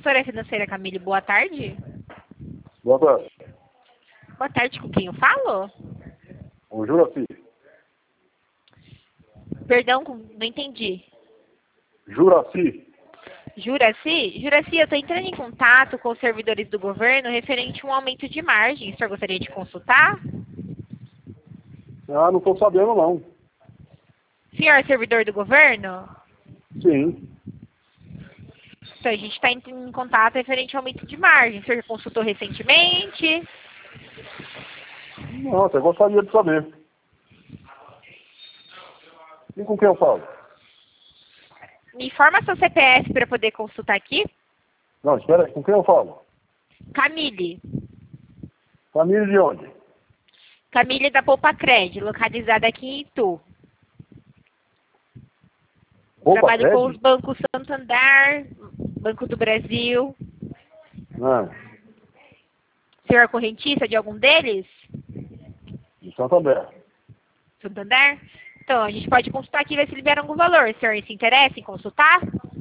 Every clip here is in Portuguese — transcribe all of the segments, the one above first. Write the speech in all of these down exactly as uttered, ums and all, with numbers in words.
consultora financeira Camille, boa tarde. Boa tarde. Boa tarde, com quem eu falo? O Juraci. Perdão, não entendi. Juraci. Juraci? Juraci, eu estou entrando em contato com os servidores do governo referente a um aumento de margem. O senhor gostaria de consultar? Ah, não estou sabendo não. Senhor é servidor do governo? Sim. Então, a gente está entrando em contato referente ao aumento de margem. O senhor consultou recentemente? Não, até gostaria de saber. E com quem eu falo? Me informa seu C P F para poder consultar aqui. Não, espera aí, com quem eu falo? Camille. Família de onde? Camille da Poupa Cred, localizada aqui em Itu. Poupa Trabalho com Cred? os bancos Santander, Banco do Brasil. Ah, O senhor é correntista de algum deles? de Santander. Santander? Então, a gente pode consultar aqui e ver se libera algum valor. O senhor se interessa em consultar?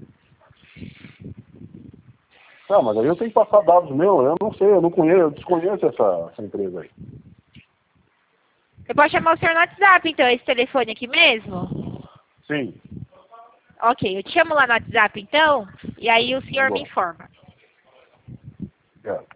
Ah, mas aí eu tenho que passar dados meus, eu não sei, eu não conheço, eu desconheço essa, essa empresa aí. Eu posso chamar o senhor no WhatsApp, então, esse telefone aqui mesmo? Sim. Ok, eu te chamo lá no WhatsApp, então, e aí o senhor Tá me bom. informa. É.